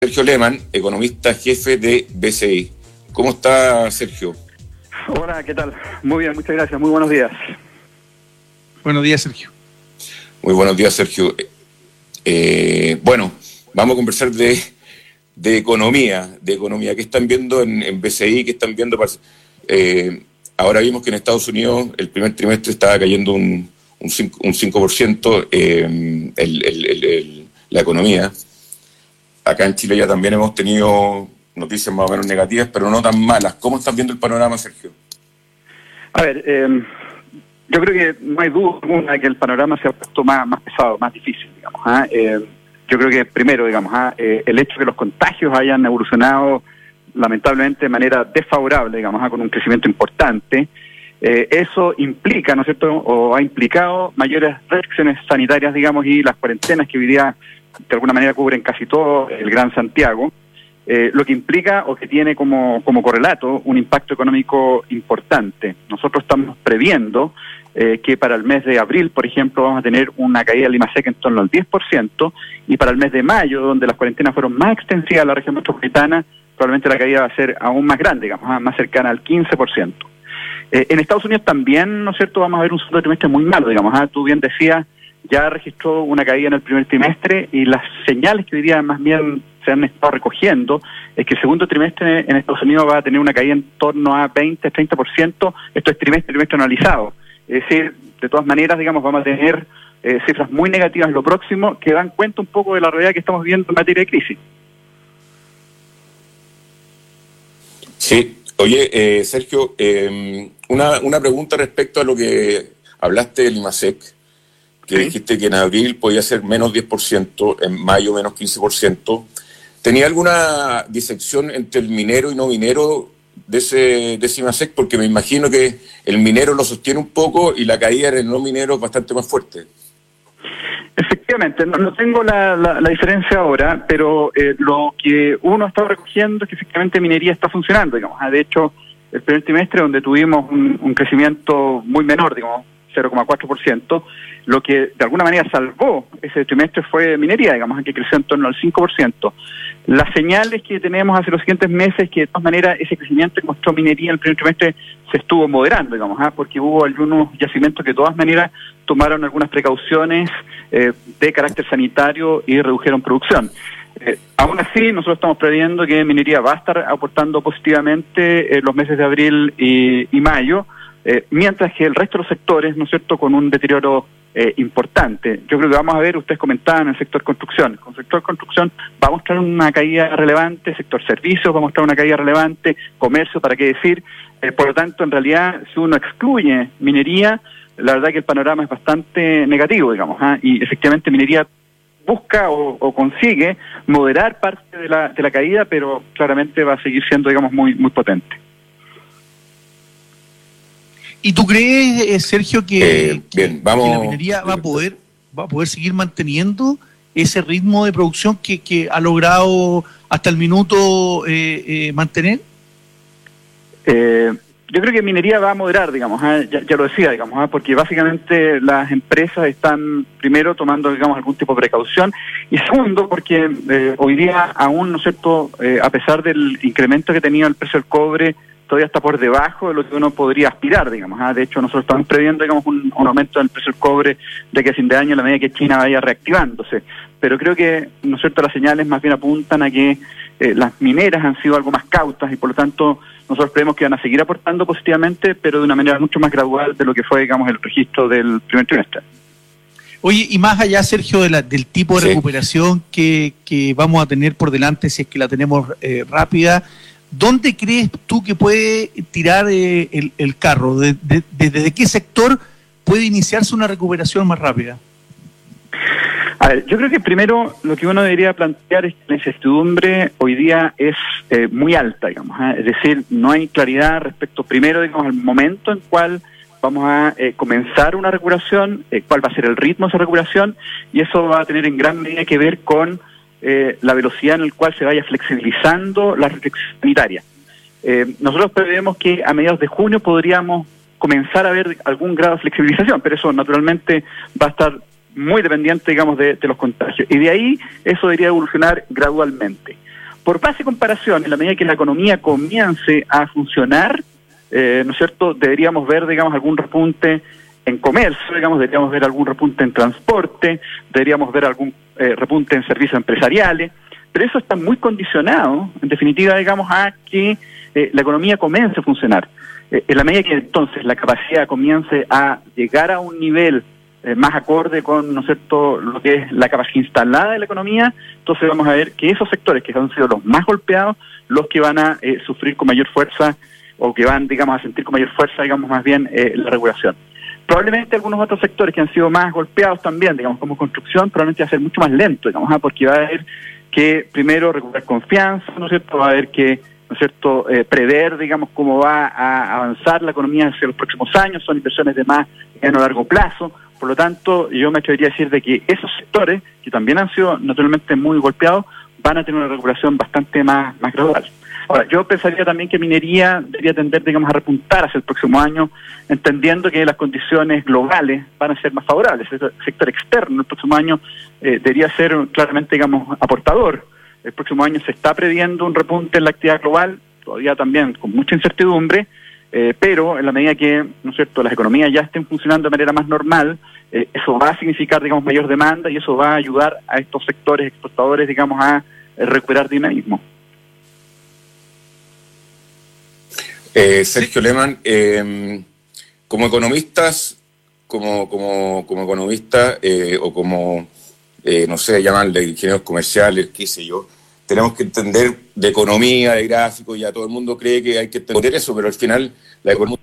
Sergio Lehmann, economista jefe de BCI. ¿Cómo está, Sergio? Hola, ¿qué tal? Muy bien, muchas gracias. Muy buenos días. Buenos días, Sergio. Muy buenos días, Sergio. Bueno, vamos a conversar de economía. ¿Qué están viendo en BCI? ¿Qué están viendo? Ahora vimos que en Estados Unidos el primer trimestre estaba cayendo un 5% la economía. Acá en Chile ya también hemos tenido noticias más o menos negativas, pero no tan malas. ¿Cómo están viendo el panorama, Sergio? A ver, yo creo que no hay duda alguna de que el panorama se ha puesto más pesado, más difícil, digamos. Yo creo que primero, digamos, el hecho de que los contagios hayan evolucionado lamentablemente de manera desfavorable, digamos, con un crecimiento importante, eso implica, ¿no es cierto?, o ha implicado mayores restricciones sanitarias, digamos, y las cuarentenas que hoy día de alguna manera cubren casi todo el Gran Santiago, lo que implica o que tiene como correlato un impacto económico importante. Nosotros estamos previendo que para el mes de abril, por ejemplo, vamos a tener una caída del IMASEC en torno al 10%, y para el mes de mayo, donde las cuarentenas fueron más extensivas en la región metropolitana, probablemente la caída va a ser aún más grande, digamos, más cercana al 15%. En Estados Unidos también, ¿no es cierto?, vamos a ver un segundo trimestre muy malo, digamos. Tú bien decías, ya registró una caída en el primer trimestre, y las señales que hoy día más bien se han estado recogiendo es que el segundo trimestre en Estados Unidos va a tener una caída en torno a 20-30%, esto es trimestre analizado. Es decir, de todas maneras, digamos, vamos a tener cifras muy negativas en lo próximo que dan cuenta un poco de la realidad que estamos viviendo en materia de crisis. Sí. Oye, Sergio, una pregunta respecto a lo que hablaste del IMASEC, que ¿Sí? Dijiste que en abril podía ser menos 10%, en mayo menos 15%. ¿Tenía alguna disección entre el minero y no minero de ese IMASEC? Porque me imagino que el minero lo sostiene un poco y la caída en el no minero es bastante más fuerte. Efectivamente, no tengo la diferencia ahora, pero lo que uno está recogiendo es que efectivamente minería está funcionando, digamos. De hecho, el primer trimestre, donde tuvimos un crecimiento muy menor, digamos, 0,4%, lo que de alguna manera salvó ese trimestre fue minería, digamos, que creció en torno al 5%. Las señales que tenemos hacia los siguientes meses es que de todas maneras ese crecimiento que mostró minería en el primer trimestre se estuvo moderando, digamos, porque hubo algunos yacimientos que de todas maneras tomaron algunas precauciones de carácter sanitario y redujeron producción. Aún así, nosotros estamos previendo que minería va a estar aportando positivamente en los meses de abril y mayo, mientras que el resto de los sectores, ¿no es cierto?, con un deterioro importante. Yo creo que vamos a ver, ustedes comentaban, el sector construcción. Con el sector construcción va a mostrar una caída relevante, sector servicios va a mostrar una caída relevante, comercio, para qué decir. Por lo tanto, en realidad, si uno excluye minería, la verdad que el panorama es bastante negativo, digamos. Y efectivamente minería busca o consigue moderar parte de la caída, pero claramente va a seguir siendo, digamos, muy potente. ¿Y tú crees, Sergio, que la minería va a poder seguir manteniendo ese ritmo de producción que ha logrado hasta el minuto mantener? Yo creo que minería va a moderar, digamos, ya lo decía, digamos, porque básicamente las empresas están, primero, tomando, digamos, algún tipo de precaución, y segundo, porque hoy día aún, ¿no es cierto?, a pesar del incremento que tenía el precio del cobre, todavía está por debajo de lo que uno podría aspirar, digamos. De hecho, nosotros estamos previendo, digamos, un aumento del precio del cobre de que a fin de año, a la medida que China vaya reactivándose. Pero creo que, ¿no es cierto?, las señales más bien apuntan a que las mineras han sido algo más cautas, y por lo tanto nosotros creemos que van a seguir aportando positivamente, pero de una manera mucho más gradual de lo que fue, digamos, el registro del primer trimestre. Oye, y más allá, Sergio, del tipo de recuperación que vamos a tener por delante, si es que la tenemos rápida, ¿dónde crees tú que puede tirar el carro? ¿Desde qué sector puede iniciarse una recuperación más rápida? A ver, yo creo que primero lo que uno debería plantear es que la incertidumbre hoy día es muy alta, digamos. Es decir, no hay claridad respecto, primero, digamos, al momento en cual vamos a comenzar una recuperación, cuál va a ser el ritmo de esa recuperación, y eso va a tener en gran medida que ver con la velocidad en la cual se vaya flexibilizando la restricción sanitaria. Nosotros prevemos que a mediados de junio podríamos comenzar a ver algún grado de flexibilización, pero eso naturalmente va a estar muy dependiente, digamos, de los contagios. Y de ahí eso debería evolucionar gradualmente. Por base de comparación, en la medida que la economía comience a funcionar, ¿no es cierto?, deberíamos ver, digamos, algún repunte en comercio, digamos, deberíamos ver algún repunte en transporte, deberíamos ver algún repunte en servicios empresariales, pero eso está muy condicionado, en definitiva, digamos, a que la economía comience a funcionar. En la medida que entonces la capacidad comience a llegar a un nivel más acorde con, ¿no es cierto?, lo que es la capacidad instalada de la economía, entonces vamos a ver que esos sectores que han sido los más golpeados, los que van a sufrir con mayor fuerza, o que van, digamos, a sentir con mayor fuerza, digamos, más bien la regulación. Probablemente algunos otros sectores que han sido más golpeados también, digamos, como construcción, probablemente va a ser mucho más lento, digamos, porque va a haber que primero recuperar confianza, ¿no es cierto?, va a haber que, ¿no es cierto?, prever, digamos, cómo va a avanzar la economía hacia los próximos años, son inversiones de más mediano a largo plazo. Por lo tanto, yo me atrevería a decir de que esos sectores, que también han sido naturalmente muy golpeados, van a tener una recuperación bastante más gradual. Ahora, yo pensaría también que minería debería tender, digamos, a repuntar hacia el próximo año, entendiendo que las condiciones globales van a ser más favorables. El sector externo el próximo año debería ser claramente, digamos, aportador. El próximo año se está previendo un repunte en la actividad global, todavía también con mucha incertidumbre, pero en la medida que, ¿no es cierto?, las economías ya estén funcionando de manera más normal, eso va a significar, digamos, mayor demanda y eso va a ayudar a estos sectores exportadores, digamos, a recuperar dinamismo. Sergio Lehmann, como economistas, como economistas o como, no sé, llamarle ingenieros comerciales, qué sé yo, tenemos que entender de economía, de gráficos, ya todo el mundo cree que hay que entender eso, pero al final la economía...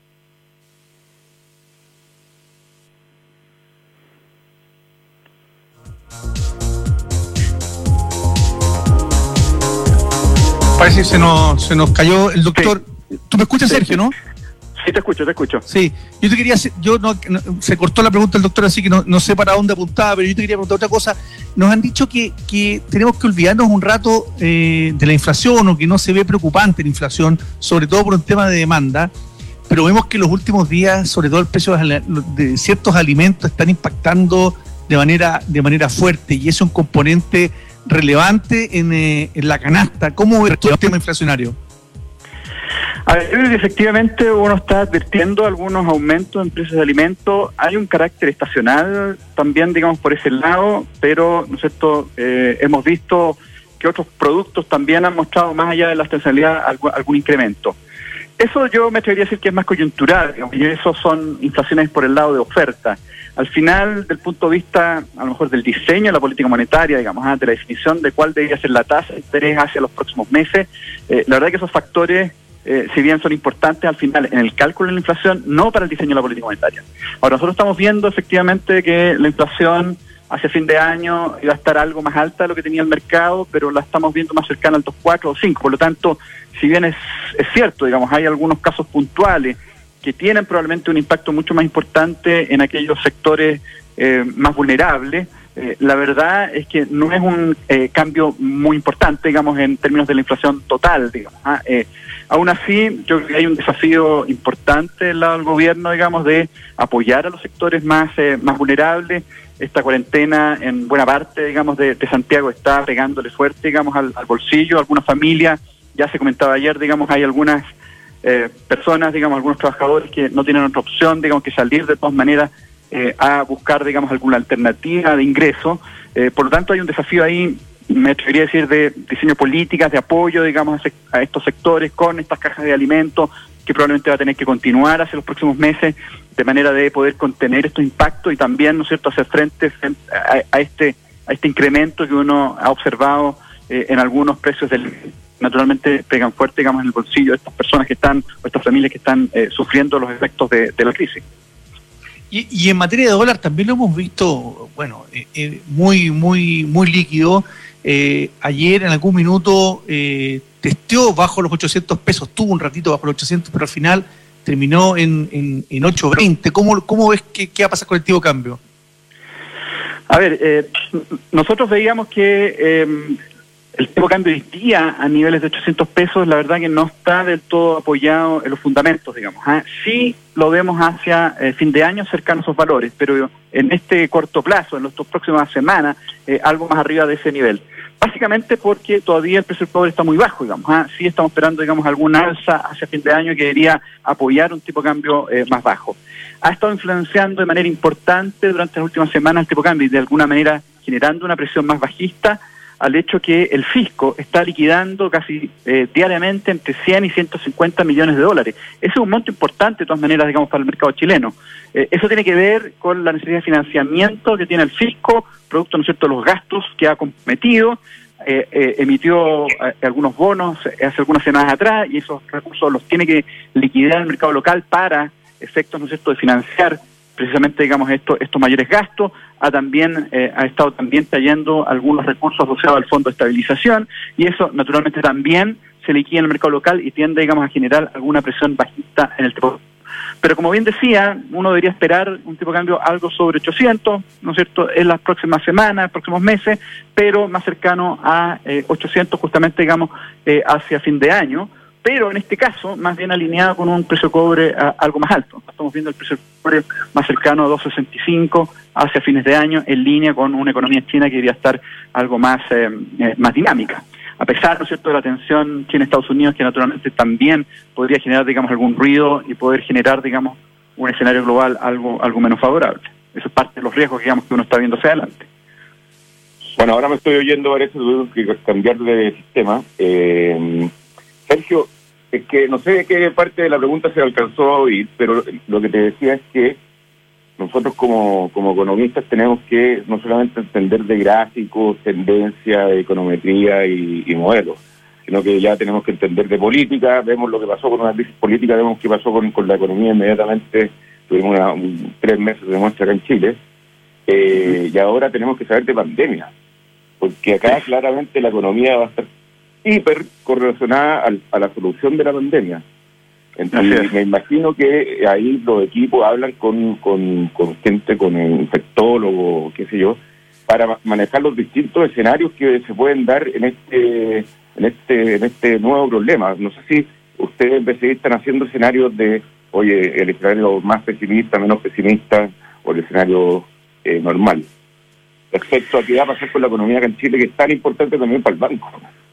Parece que se nos cayó el doctor. Sí. ¿Tú me escuchas, Sergio, no? Sí, te escucho. Sí, yo te quería hacer, se cortó la pregunta del doctor, así que no sé para dónde apuntaba, pero yo te quería preguntar otra cosa. Nos han dicho que tenemos que olvidarnos un rato de la inflación, o que no se ve preocupante la inflación, sobre todo por un tema de demanda, pero vemos que en los últimos días, sobre todo el precio de ciertos alimentos, están impactando de manera fuerte, y eso es un componente relevante en la canasta. ¿Cómo ve el tema inflacionario? A ver, yo creo que efectivamente uno está advirtiendo algunos aumentos en precios de alimentos. Hay un carácter estacional también, digamos, por ese lado, pero, ¿no es cierto?, hemos visto que otros productos también han mostrado, más allá de la estacionalidad, algún incremento. Eso yo me atrevería a decir que es más coyuntural, digamos, y eso son inflaciones por el lado de oferta. Al final, del punto de vista, a lo mejor del diseño de la política monetaria, digamos, de la definición de cuál debería ser la tasa de interés hacia los próximos meses, la verdad que esos factores, si bien son importantes al final en el cálculo de la inflación, no para el diseño de la política monetaria. Ahora, nosotros estamos viendo efectivamente que la inflación hacia fin de año iba a estar algo más alta de lo que tenía el mercado, pero la estamos viendo más cercana al 2,4 o 5. Por lo tanto, si bien es cierto, digamos, hay algunos casos puntuales que tienen probablemente un impacto mucho más importante en aquellos sectores más vulnerables, la verdad es que no es un cambio muy importante, digamos, en términos de la inflación total, digamos. Aún así, yo creo que hay un desafío importante del lado del gobierno, digamos, de apoyar a los sectores más vulnerables. Esta cuarentena, en buena parte, digamos, de Santiago está pegándole fuerte, digamos, al bolsillo. Algunas familias, ya se comentaba ayer, digamos, hay algunas personas, digamos, algunos trabajadores que no tienen otra opción, digamos, que salir de todas maneras a buscar, digamos, alguna alternativa de ingreso. Por lo tanto, hay un desafío ahí, me atrevería a decir, de diseño de políticas, de apoyo, digamos, a estos sectores con estas cajas de alimentos, que probablemente va a tener que continuar hacia los próximos meses, de manera de poder contener estos impactos y también, ¿no es cierto?, hacer frente a este incremento que uno ha observado en algunos precios naturalmente pegan fuerte, digamos, en el bolsillo de estas personas que están, o estas familias que están sufriendo los efectos de la crisis. Y en materia de dólar también lo hemos visto, bueno, muy líquido. Ayer en algún minuto testeó bajo los 800 pesos, tuvo un ratito bajo los 800, pero al final terminó en 8.20. ¿Cómo ves qué va a pasar con el tipo de cambio? A ver, nosotros veíamos que el tipo de cambio hoy día a niveles de 800 pesos, la verdad que no está del todo apoyado en los fundamentos, digamos. Sí lo vemos hacia fin de año cercano a esos valores, pero en este corto plazo, en las próximas semanas, algo más arriba de ese nivel. Básicamente porque todavía el precio del cobre está muy bajo, digamos. Sí estamos esperando, digamos, alguna alza hacia fin de año que debería apoyar un tipo de cambio más bajo. Ha estado influenciando de manera importante durante las últimas semanas el tipo de cambio y de alguna manera generando una presión más bajista al hecho que el fisco está liquidando casi diariamente entre 100 y 150 millones de dólares. Ese es un monto importante, de todas maneras, digamos, para el mercado chileno. Eso tiene que ver con la necesidad de financiamiento que tiene el fisco, producto, ¿no es cierto?, de los gastos que ha cometido. Emitió algunos bonos hace algunas semanas atrás y esos recursos los tiene que liquidar el mercado local para efectos, ¿no es cierto?, de financiar precisamente, digamos, estos mayores gastos. Ha estado también trayendo algunos recursos asociados al Fondo de Estabilización y eso naturalmente también se liquida en el mercado local y tiende, digamos, a generar alguna presión bajista en el tipo. Pero como bien decía, uno debería esperar un tipo de cambio algo sobre 800, ¿no es cierto?, en las próximas semanas, próximos meses, pero más cercano a 800 justamente, digamos, hacia fin de año. Pero en este caso, más bien alineado con un precio de cobre algo más alto. Estamos viendo el precio de cobre más cercano a 2.65 hacia fines de año, en línea con una economía china que debería estar algo más dinámica. A pesar, ¿no es cierto?, de la tensión China-Estados Unidos, que naturalmente también podría generar, digamos, algún ruido y poder generar, digamos, un escenario global algo menos favorable. Eso es parte de los riesgos, digamos, que uno está viendo hacia adelante. Bueno, ahora me estoy oyendo, parece que tengo que cambiar de sistema. Sergio, es que no sé de qué parte de la pregunta se alcanzó a oír, pero lo que te decía es que nosotros como economistas tenemos que no solamente entender de gráficos, tendencia, econometría y modelos, sino que ya tenemos que entender de política. Vemos lo que pasó con una crisis política, vemos qué pasó con la economía inmediatamente. Tuvimos 3 meses de muestra acá en Chile, y ahora tenemos que saber de pandemia, porque acá claramente la economía va a estar hiper correlacionada a la solución de la pandemia. Entonces, me imagino que ahí los equipos hablan con gente, con el infectólogo, qué sé yo, para manejar los distintos escenarios que se pueden dar en este nuevo problema. No sé si ustedes en BCI están haciendo escenarios de, oye, el escenario más pesimista, menos pesimista, o el escenario normal, respecto a qué va a pasar con la economía acá en Chile, que es tan importante también para el banco.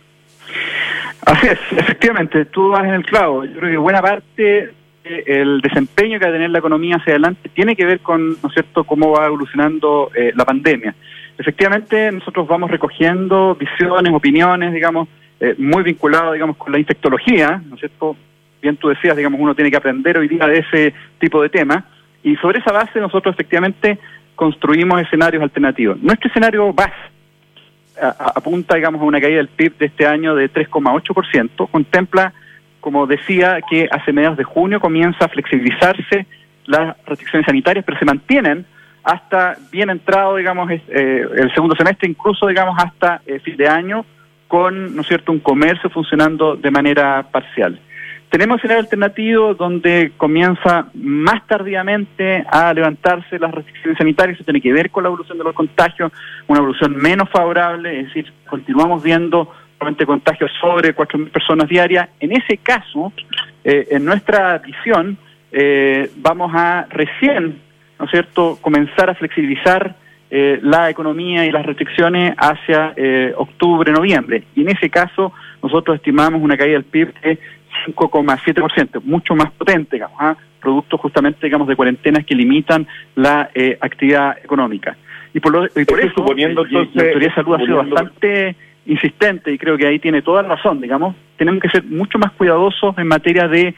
Así es, efectivamente, tú vas en el clavo. Yo creo que buena parte del desempeño que va a tener la economía hacia adelante tiene que ver con, ¿no es cierto?, cómo va evolucionando la pandemia. Efectivamente, nosotros vamos recogiendo visiones, opiniones, digamos, muy vinculadas, digamos, con la infectología, ¿no es cierto? Bien tú decías, digamos, uno tiene que aprender hoy día de ese tipo de temas, y sobre esa base nosotros efectivamente construimos escenarios alternativos. Nuestro escenario base apunta, digamos, a una caída del PIB de este año de 3,8%, contempla, como decía, que hace mediados de junio comienza a flexibilizarse las restricciones sanitarias, pero se mantienen hasta bien entrado, digamos, el segundo semestre, incluso, digamos, hasta fin de año, con, ¿no es cierto?, un comercio funcionando de manera parcial. Tenemos escenario alternativo donde comienza más tardíamente a levantarse las restricciones sanitarias. Eso tiene que ver con la evolución de los contagios, una evolución menos favorable, es decir, continuamos viendo probablemente contagios sobre 4.000 personas diarias. En ese caso, en nuestra visión, vamos a recién, ¿no es cierto?, comenzar a flexibilizar la economía y las restricciones hacia octubre, noviembre. Y en ese caso, nosotros estimamos una caída del PIB de 5,7%, mucho más potente, digamos, producto justamente, digamos, de cuarentenas que limitan la actividad económica. Y por eso, suponiendo entonces, la Autoridad de Salud ha sido bastante insistente, y creo que ahí tiene toda la razón, digamos, tenemos que ser mucho más cuidadosos en materia de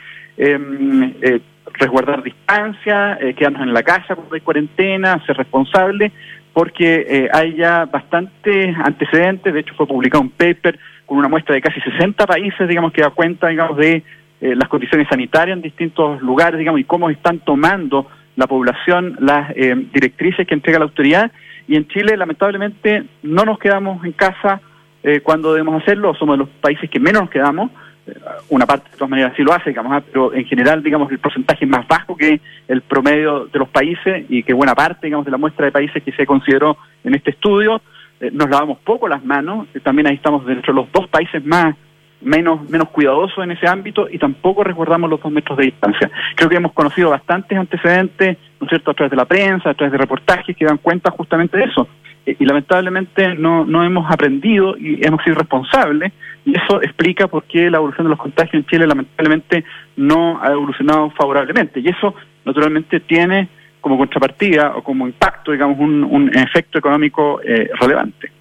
resguardar distancia, quedarnos en la casa cuando hay cuarentena, ser responsable, porque hay ya bastantes antecedentes. De hecho, fue publicado un paper con una muestra de casi 60 países, digamos, que da cuenta, digamos, de las condiciones sanitarias en distintos lugares, digamos, y cómo están tomando la población las directrices que entrega la autoridad. Y en Chile, lamentablemente, no nos quedamos en casa cuando debemos hacerlo. Somos de los países que menos nos quedamos. Una parte de todas maneras sí lo hace, digamos, pero en general, digamos, el porcentaje es más bajo que el promedio de los países, y que buena parte, digamos, de la muestra de países que se consideró en este estudio, nos lavamos poco las manos. También ahí estamos dentro de los 2 países menos cuidadosos en ese ámbito, y tampoco resguardamos los 2 metros de distancia. Creo que hemos conocido bastantes antecedentes, ¿no es cierto?, a través de la prensa, a través de reportajes que dan cuenta justamente de eso. y lamentablemente no hemos aprendido y hemos sido responsables, y eso explica por qué la evolución de los contagios en Chile lamentablemente no ha evolucionado favorablemente, y eso naturalmente tiene como contrapartida o como impacto, digamos, un efecto económico relevante.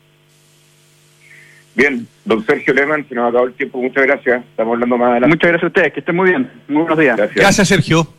Bien, don Sergio Lehmann, se nos acabó el tiempo, muchas gracias, estamos hablando más adelante. Muchas gracias a ustedes, que estén muy bien, muy buenos días. Gracias, Sergio.